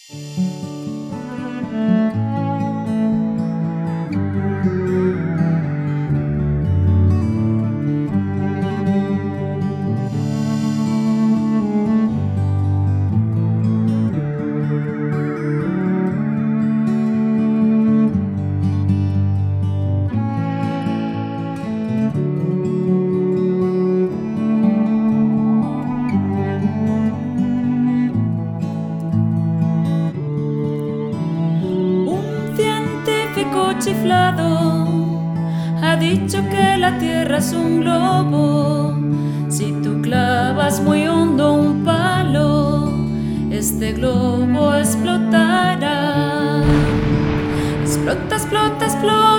Chiflado ha dicho que la Tierra es un globo. Si tú clavas muy hondo un palo, este globo explotará. Explota, explota, explota.